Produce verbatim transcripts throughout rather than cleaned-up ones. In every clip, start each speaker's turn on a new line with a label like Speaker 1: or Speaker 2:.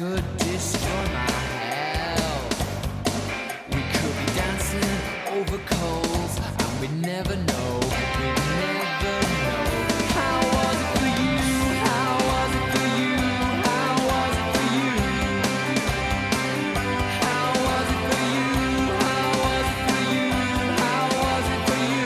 Speaker 1: could destroy my health. We could be dancing over coals, and we'd never know, we'd never know. How was it for you? How was it for you? How was it for you? How was it for you? How was it for you? How was it for you?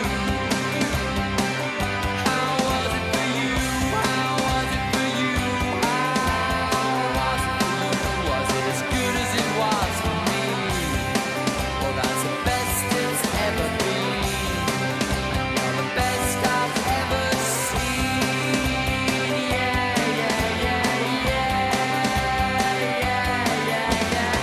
Speaker 1: How was it for you? How was it for you? How was it for you? Was it as good as it was for me? Well, that's the best it's ever been. You're the best I've ever seen. Yeah, yeah, yeah, yeah. Yeah, yeah, yeah,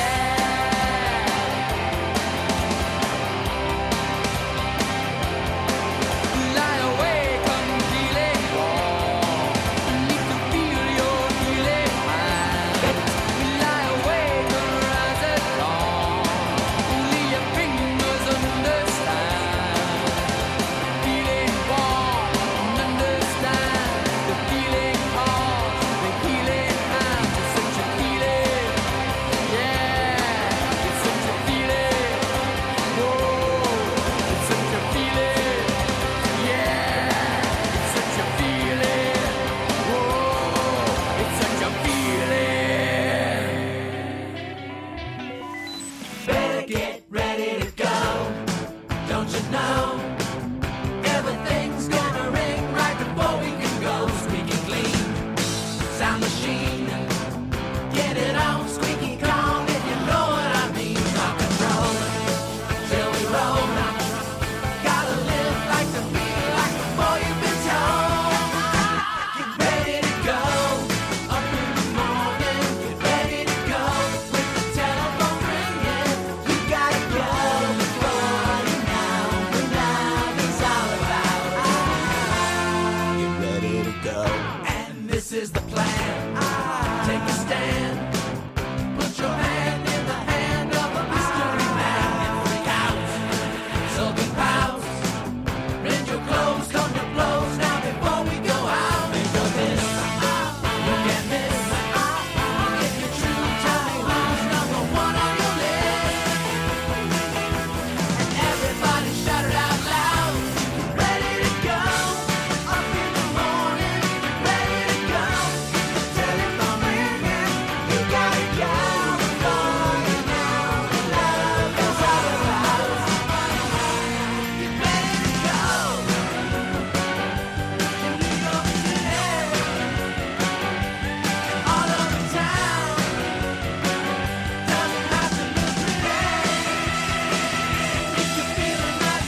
Speaker 1: yeah. Lie awake unfeeling warm. Need to feel your healing hand. Lie awake and rise at dawn. Only your fingers understand. Feeling warm and understand. The feeling cause the healing hand. It's such a feeling. Yeah, it's such a feeling. Whoa, it's such a feeling. Yeah, it's such a feeling. Whoa, it's such a feeling. Better get ready to go. Don't you know? Everything's gonna ring right before we can go. Squeaky clean, sound machine. Get it on, squeaky clean, if you know what I mean. Rock and roll till we roll. Gotta live like to feel like before you've been told. Get ready to go. Up in the morning, get ready to go. With the telephone ringing, you gotta go. Before you know what love is all about. Get ready to go. And this is the plan. Take a stand. Put your hand in the hand of a mystery man. And freak out. Sulking pals. Rend your clothes, come to blows now before we go out. Enjoy this. You can't miss. If you're true, tell me who's number one on your list. And everybody shout it out loud. Get ready to go. Up in the morning, get ready to go. The telephone ringing, you gotta go. Before you know what love is all about. Get ready to go. In New York City, all over town. Doesn't have to look pretty. If you're feeling that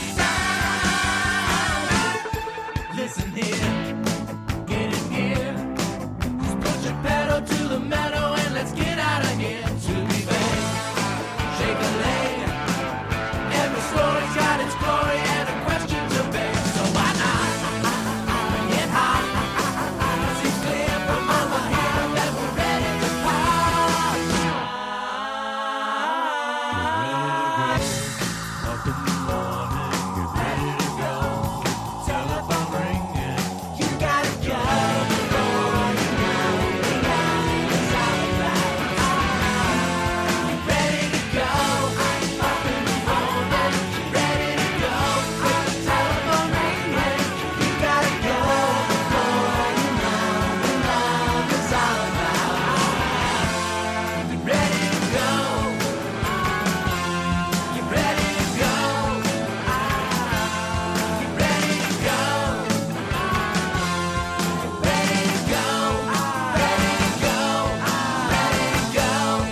Speaker 1: sound, listen here, get in gear. Just put your pedal to the metal and let's get out of here. To be vain, shake a leg. Every story's got its glory and a question to beg. So why not get high? Seems clear from over here that we're ready to part. Up in the morning, get ready to go. Telephone ringing, you gotta go. Before you know what love is all about. Get ready to go. Up in the morning, get ready to go. With the telephone ringing, you gotta go. Before you know what love is all about. Get ready to go. Get ready to go. Get ready to go. Get ready to go. Ready to go. Ready to go.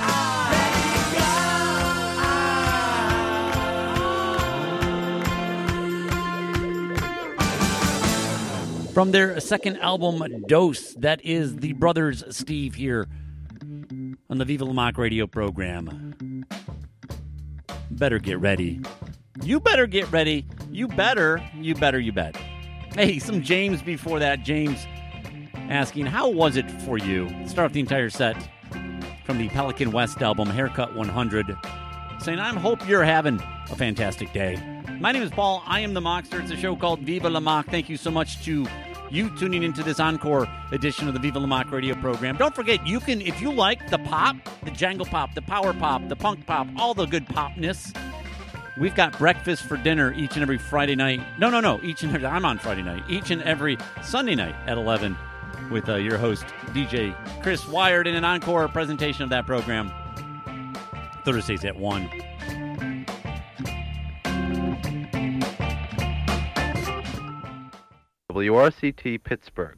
Speaker 1: Ready to go.
Speaker 2: From their second album, Dose, that is the Brothers Steve here on the Viva La Mock radio program. Better get ready. You better get ready. You better, you better, you bet. Hey, some James before that. James asking, how was it for you? Start off the entire set from the Pelican West album, Haircut one hundred, saying, I hope you're having a fantastic day. My name is Paul. I am the Mockster. It's a show called Viva La Mock. Thank you so much to you tuning into this encore edition of the Viva La Mock radio program. Don't forget, you can, if you like the pop, the jangle pop, the power pop, the punk pop, all the good popness, we've got breakfast for dinner each and every Friday night. No, no, no. Each and every, I'm on Friday night. Each and every Sunday night at eleven with uh, your host, D J Chris Wired, in an encore presentation of that program. Thursdays at one.
Speaker 3: W R C T Pittsburgh.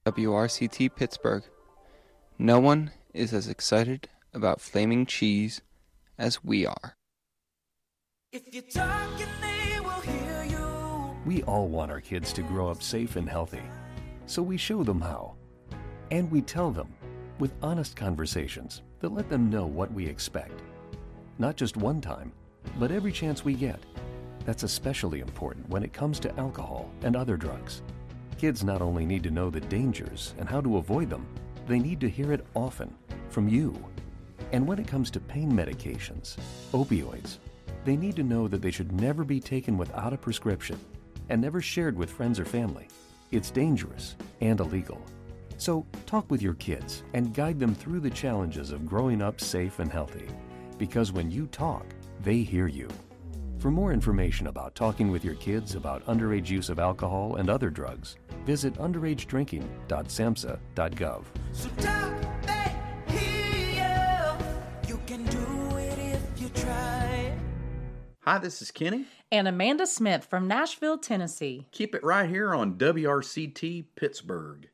Speaker 4: W R C T Pittsburgh. No one is as excited about flaming cheese as we are.
Speaker 1: If you're talking, they will hear you.
Speaker 5: We all want our kids to grow up safe and healthy, so we show them how. And we tell them with honest conversations that let them know what we expect. Not just one time, but every chance we get. That's especially important when it comes to alcohol and other drugs. Kids not only need to know the dangers and how to avoid them, they need to hear it often from you. And when it comes to pain medications, opioids, they need to know that they should never be taken without a prescription and never shared with friends or family. It's dangerous and illegal. So talk with your kids and guide them through the challenges of growing up safe and healthy. Because when you talk, they hear you. For more information about talking with your kids about underage use of alcohol and other drugs, visit underage drinking dot samhsa dot gov.
Speaker 1: So talk, they hear you. You can do it if you try.
Speaker 6: Hi, this is Kenny.
Speaker 7: And Amanda Smith from Nashville, Tennessee.
Speaker 6: Keep it right here on W R C T Pittsburgh.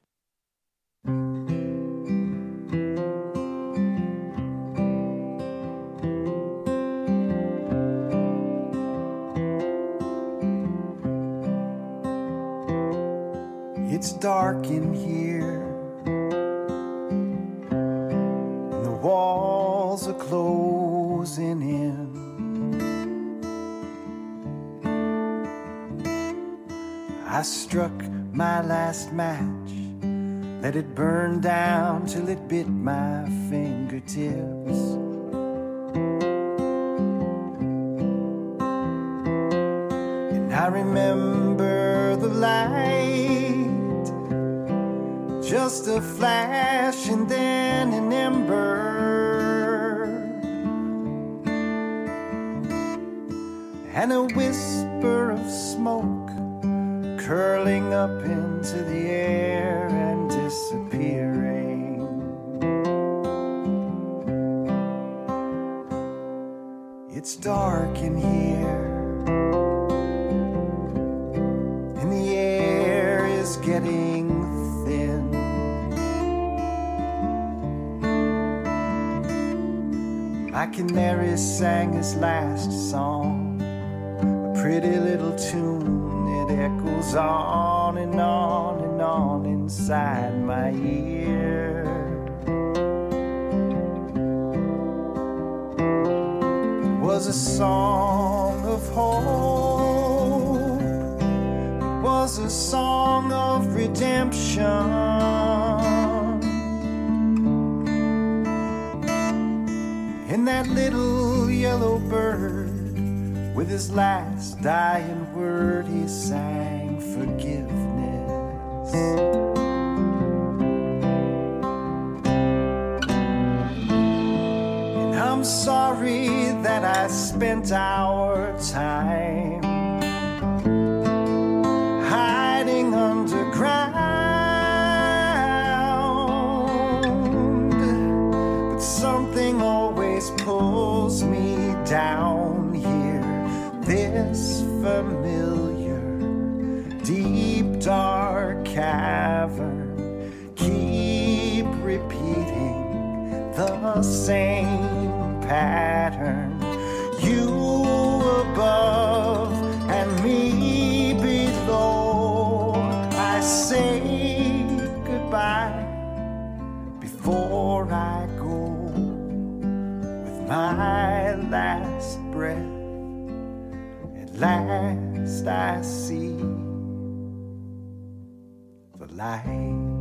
Speaker 8: It's dark in here, and the walls are closing in. I struck my last match, let it burn down till it bit my fingertips. And I remember the light, just a flash and then an ember, and a whisper of smoke curling up into the air and disappearing. It's dark in here, and the air is getting thin. My canary sang his last song, a pretty little tune. It echoes on and on and on inside my ear. It was a song of hope. It was a song of redemption. And that little yellow bird, with his last dying word, he sang forgiveness. And I'm sorry that I spent our time hiding underground, but something always pulls me down here. This familiar, deep, dark cavern, keep repeating the same pattern. You above and me below. I say goodbye before I go, with my last breath. Last I see the light.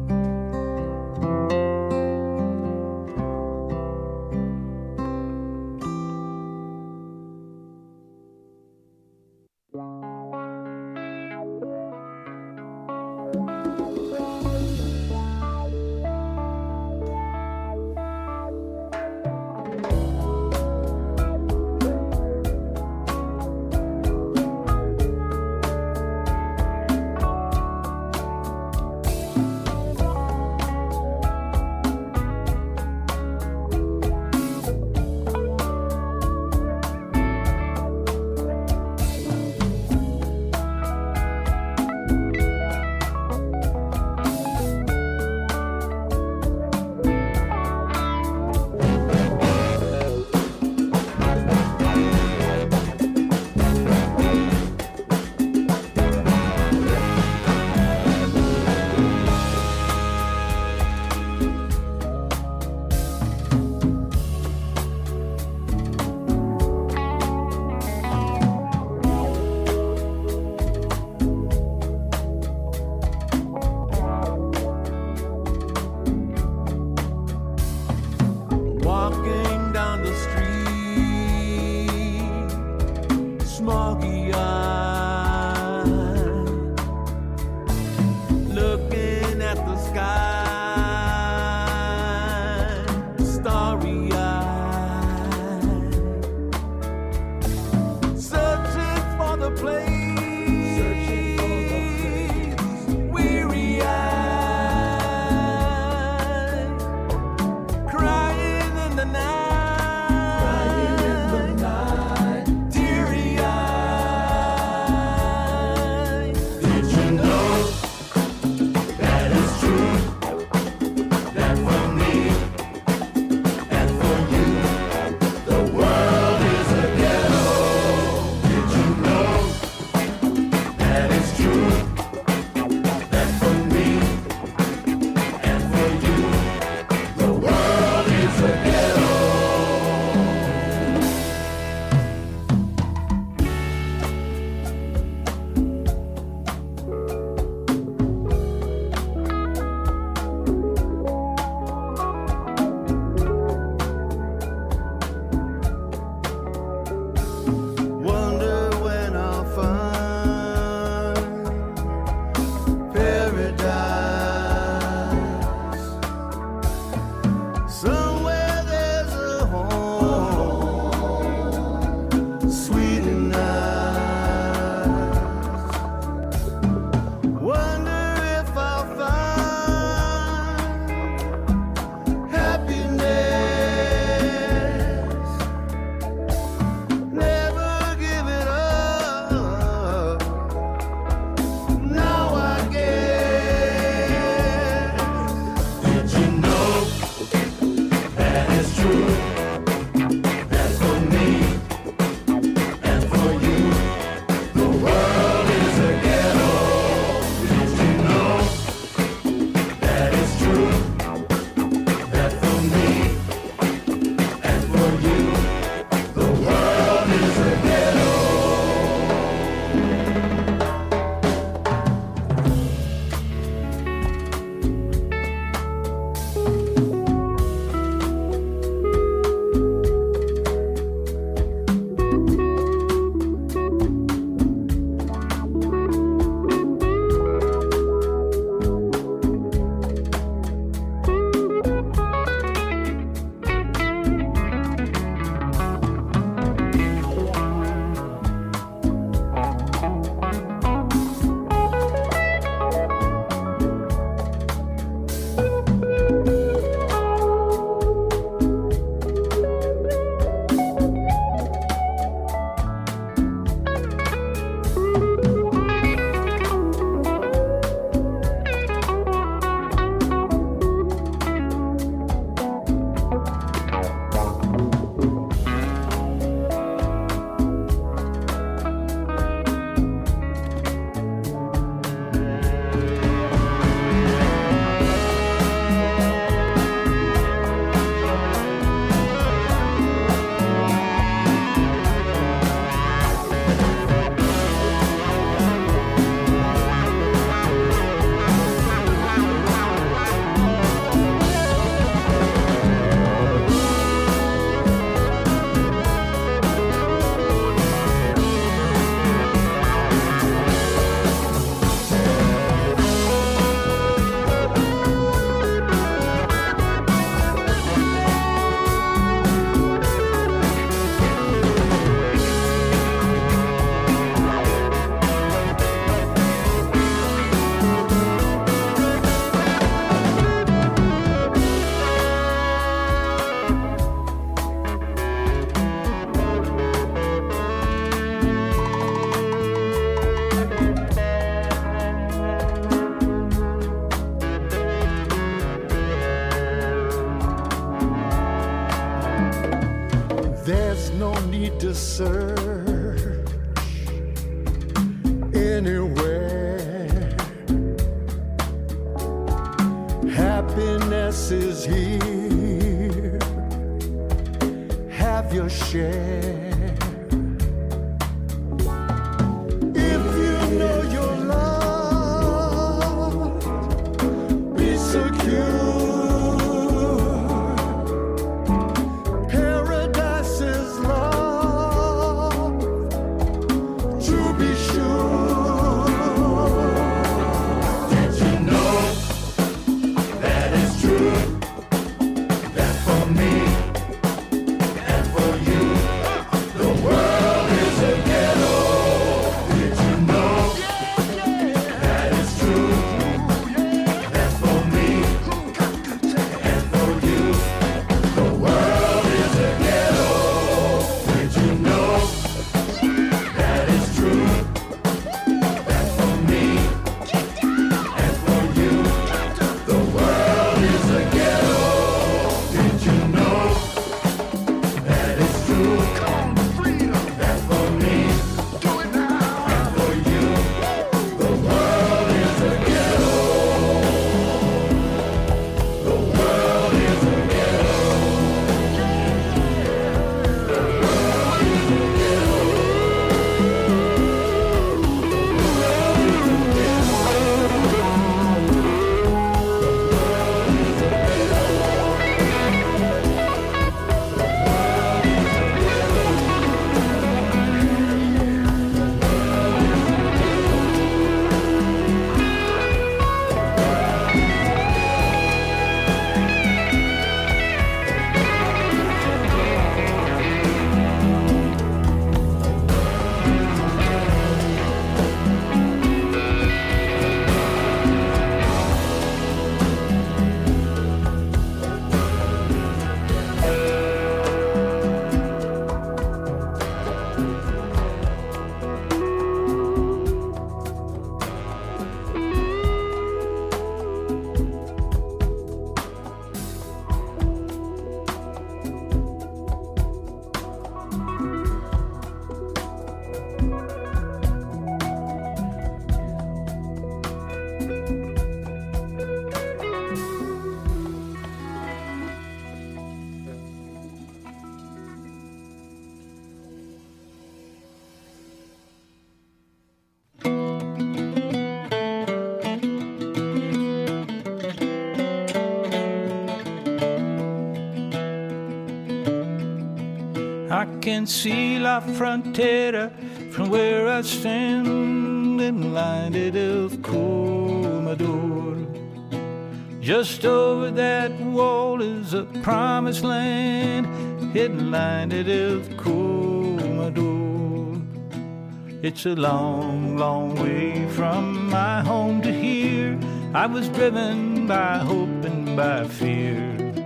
Speaker 8: is here. Have your share. If you know you're loved, be secure. Paradise is love, to be sure.
Speaker 1: Did you know that it's true? That for me and for you, the world is a ghetto. Did you know that it's true? That for me and for you, the world is a ghetto. Did you know that it's true? That for me and for you, the world is a ghetto. Did you know that it's true? That for me and for you, the world is a ghetto. The world is a ghetto.
Speaker 9: I can see La Frontera from where I stand in line del Comador. Just over that wall is a promised land, hidden line del Comador. It's a long, long way from my home to here. I was driven by hope and by fear.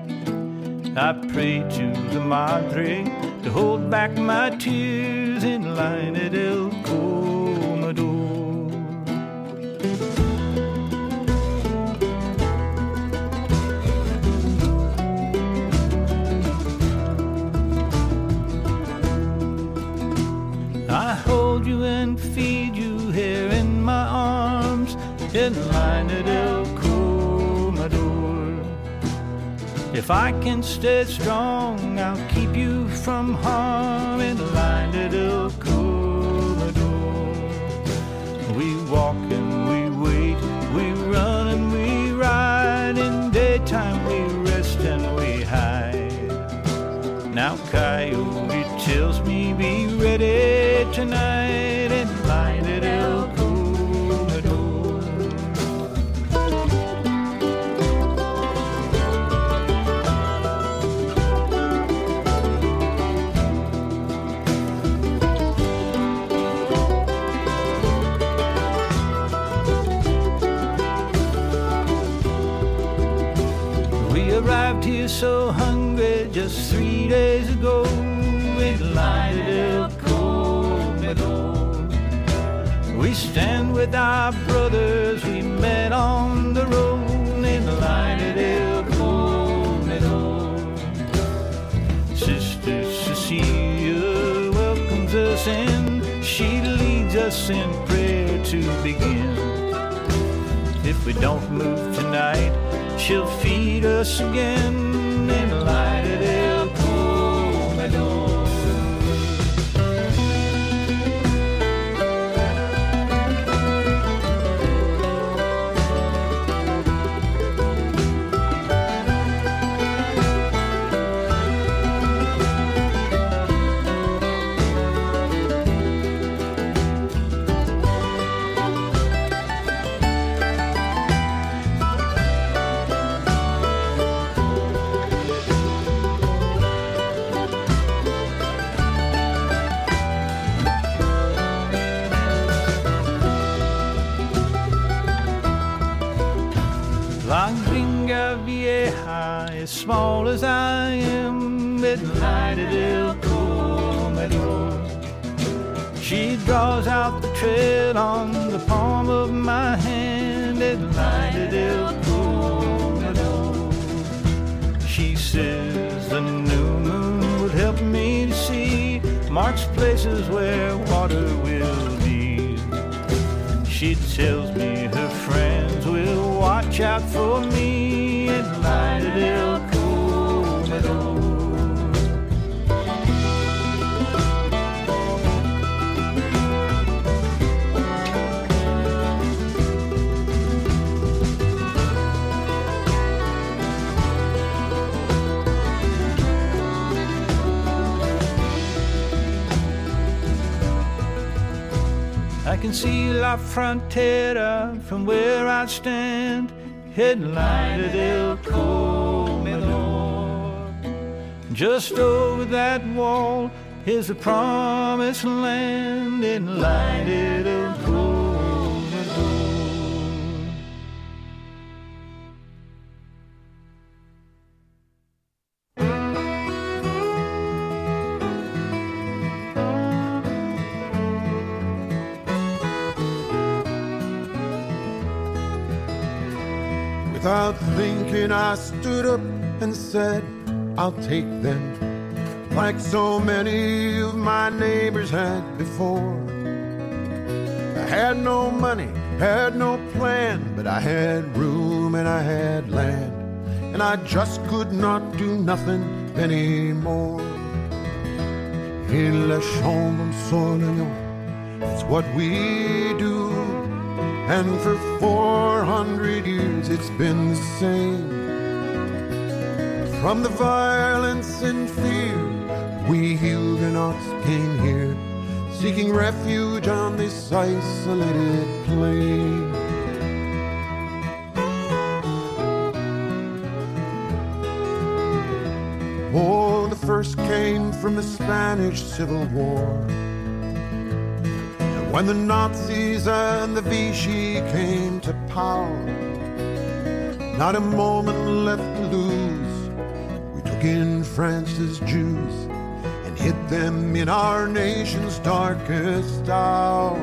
Speaker 9: I prayed to the Madre to hold back my tears in line del Comador. I hold you and feed you here in my arms in line del Comador. If I can stay strong, I'll keep you from harm in line del Comador. We walk and we wait, we run and we ride. In daytime we rest and we hide. Now Coyote tells me be ready tonight in line del Comador. Arrived here so hungry just three days ago in line del Comador. We stand with our brothers we met on the road in line del Comador. Sister Cecilia welcomes us in. She leads us in prayer to begin. If we don't move tonight, she'll feed us again in Light del Comedor. La Gringa Vieja, as small as I am, at Light del Comedor. She draws out the tread on the palm of my hand at Light del Comedor. She says the new moon would help me to see, marks places where water will be. She tells me her friends will watch out for me at Light del Comedor. I can see La Frontera from where I stand, at Light del Comedor. Just over that wall is the promised land, in Light del Comedor.
Speaker 10: Without thinking, I stood up and said, I'll take them, like so many of my neighbors had before. I had no money, had no plan, but I had room and I had land, and I just could not do nothing anymore. In La Chambre Soleil, it's what we do. And for four hundred years it's been the same. From the violence and fear, we Huguenots came here, seeking refuge on this isolated plain. Oh, the first came from the Spanish Civil War, when the Nazis and the Vichy came to power. Not a moment left to lose. We took in France's Jews and hid them in our nation's darkest hour.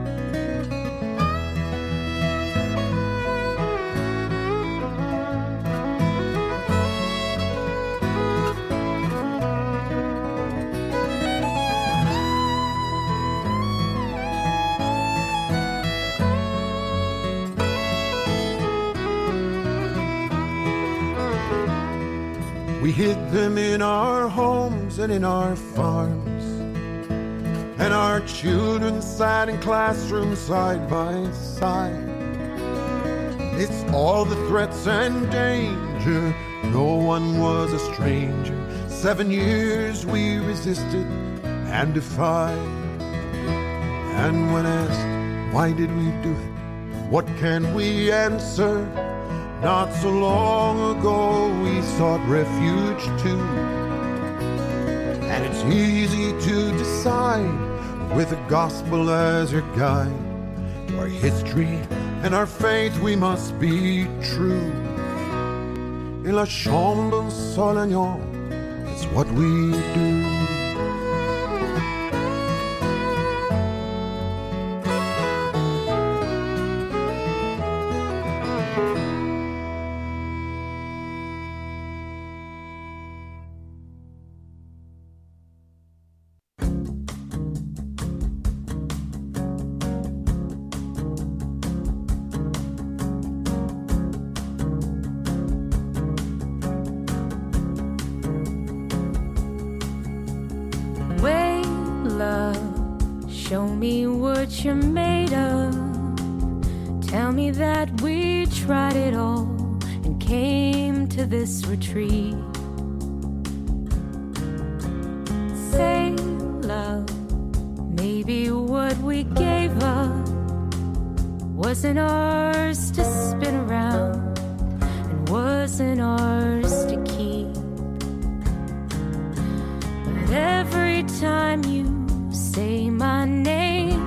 Speaker 10: We hid them in our homes and in our farms, and our children sat in classrooms side by side. It's all the threats and danger, no one was a stranger. Seven years we resisted and defied. And when asked, why did we do it? What can we answer? Not so long ago we sought refuge too. And it's easy to decide with the gospel as your guide. To our history and our faith we must be true. In La Chambre Soleil, it's what we do.
Speaker 11: you're made of. Tell me that we tried it all and came to this retreat. Say, love, maybe what we gave up wasn't ours to spin around and wasn't ours to keep. But every time you say my name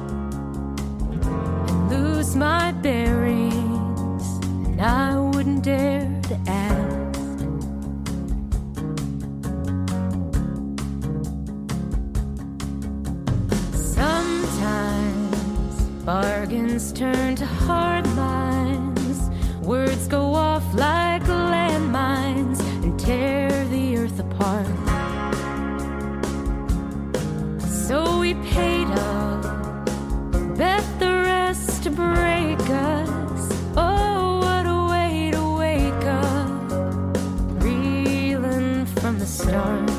Speaker 11: and lose my bearings, and I wouldn't dare to ask. Sometimes bargains turn to hard lines, words go off like landmines and tear the earth apart. So we paid up, bet the rest to break us. Oh, what a way to wake up, reeling from the start.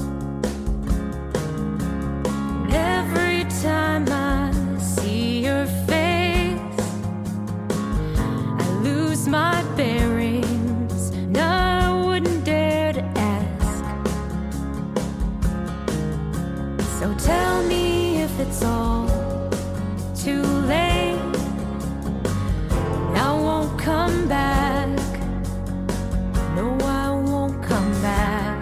Speaker 11: And every time I see your face, I lose my bearings, and I wouldn't dare to ask. So tell me if it's all too late, I won't come back. No, I won't come back.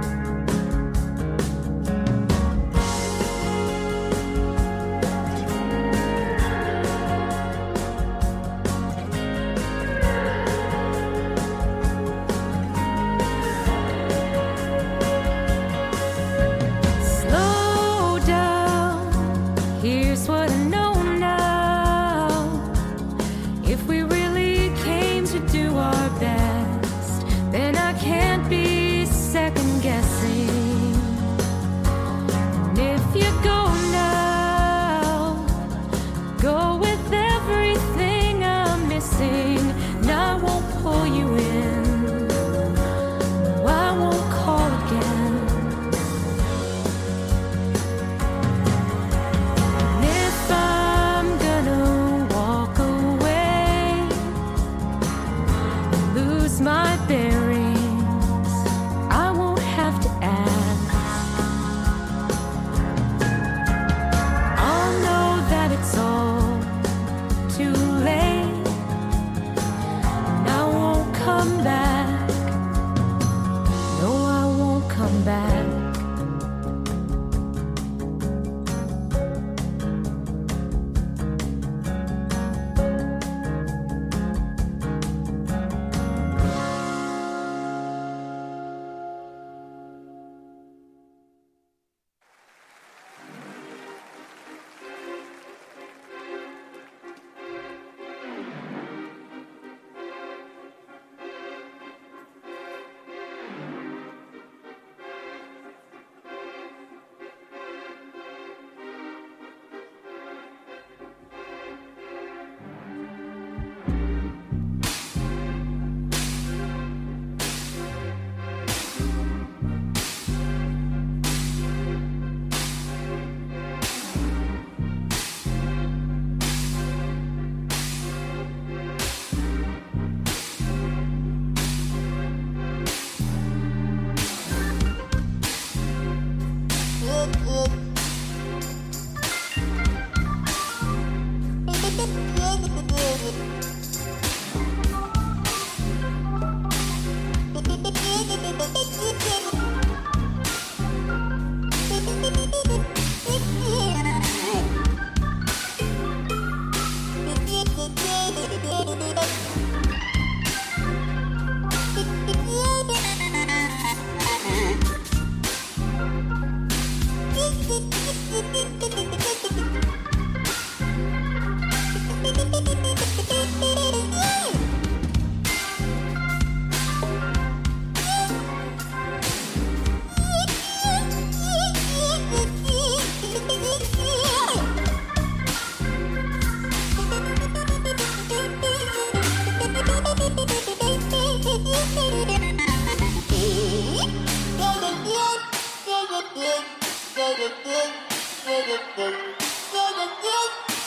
Speaker 11: Slow down, here's what I know now. If we really came to do our best, then I can't be second guessing. And if you go now, go with everything I'm missing, and I won't pull you in. No, I won't call again. And if I'm gonna walk away and lose my bearings, I won't have to ask. I'll know that it's all too late, and I won't come back. No, I won't come back.
Speaker 12: Go, go, go, go, go, go, go, go, go, go.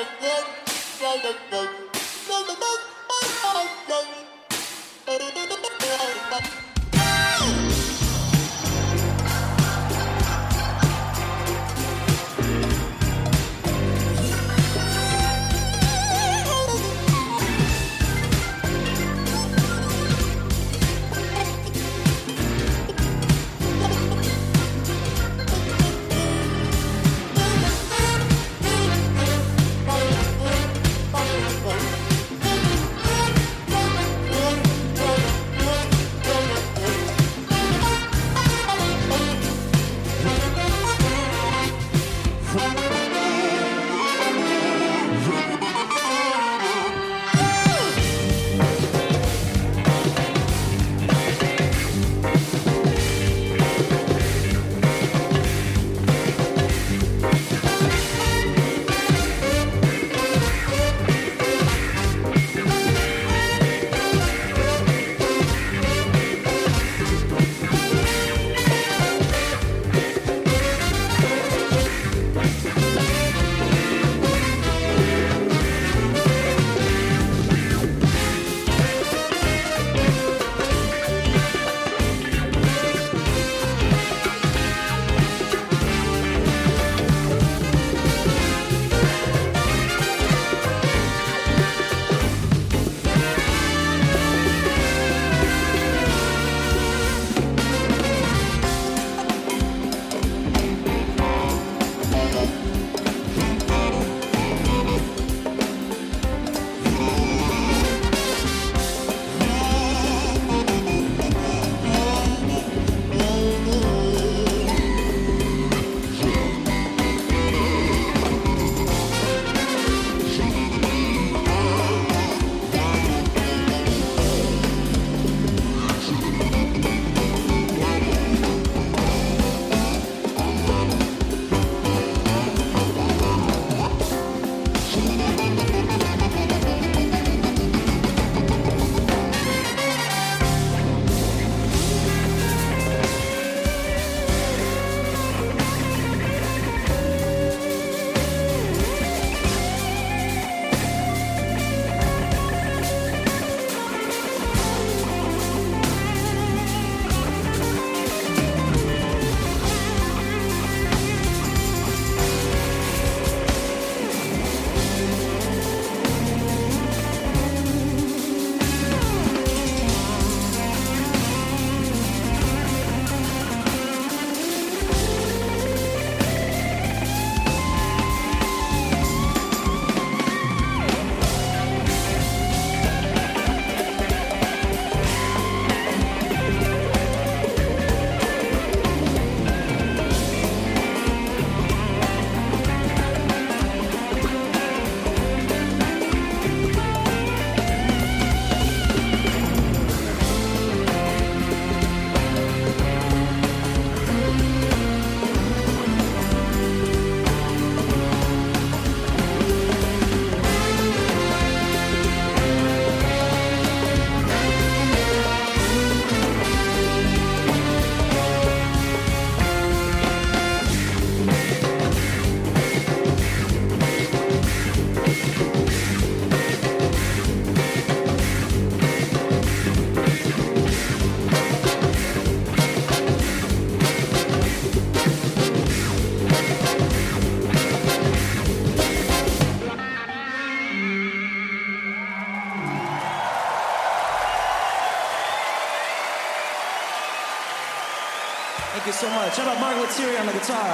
Speaker 12: Thank you so much. How about Margaret Siri on the guitar?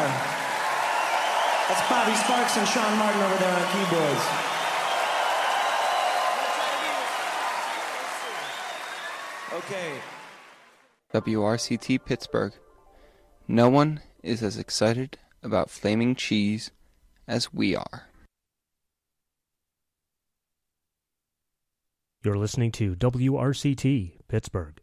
Speaker 12: That's Bobby Sparks and Sean Martin over there on keyboards. Okay.
Speaker 4: W R C T Pittsburgh. No one is as excited about flaming cheese as we are.
Speaker 13: You're listening to W R C T Pittsburgh.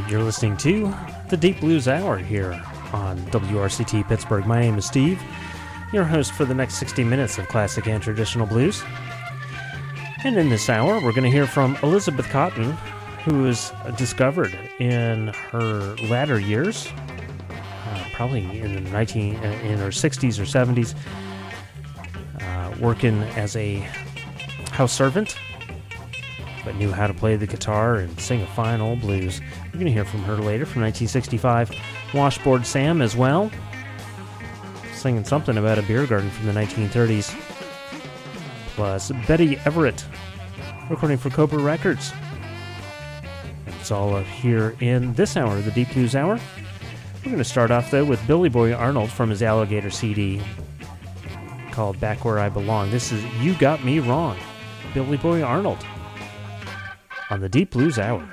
Speaker 13: You're listening to the Deep Blues Hour here on W R C T Pittsburgh. My name is Steve, your host for the next sixty minutes of classic and traditional blues. And in this hour, we're going to hear from Elizabeth Cotten, who was discovered in her latter years, uh, probably in the nineteen in her sixties or seventies, uh, working as a house servant, but knew how to play the guitar and sing a fine old blues. We're going to hear from her later, from nineteen sixty-five. Washboard Sam as well, singing something about a beer garden from the nineteen thirties. Plus Betty Everett, recording for Cobra Records. And it's all up here in this hour, the Deep Blues Hour. We're going to start off, though, with Billy Boy Arnold from his Alligator C D called Back Where I Belong. This is You Got Me Wrong, Billy Boy Arnold, on the Deep Blues Hour.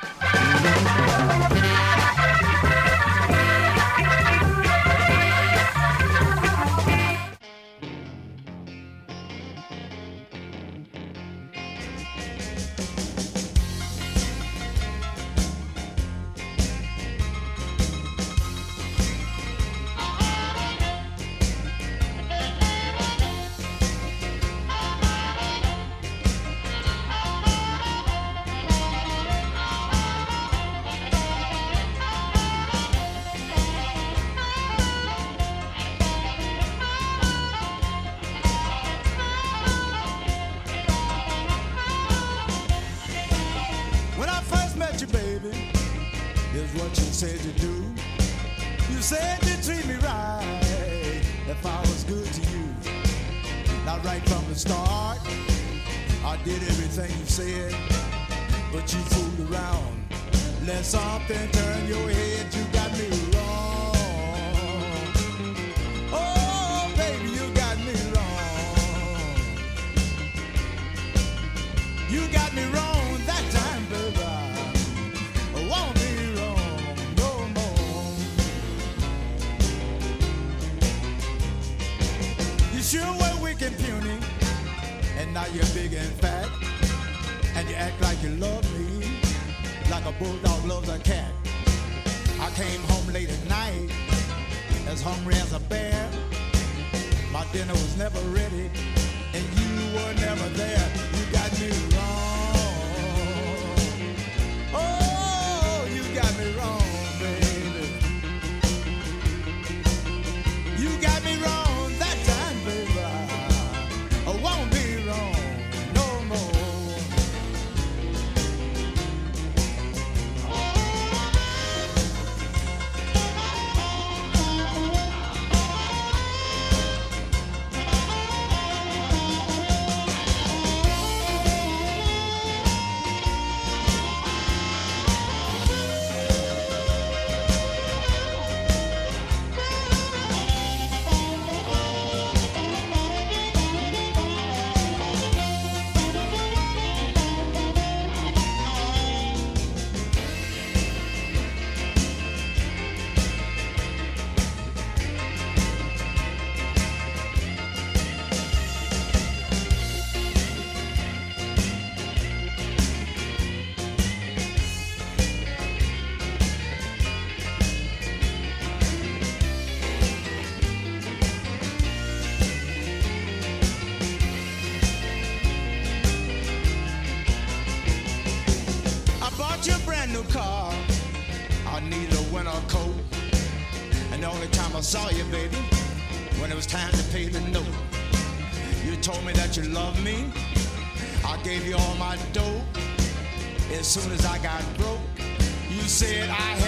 Speaker 14: Saw you, baby, when it was time to pay the note. You told me that you loved me. I gave you all my dough. As soon as I got broke, you said I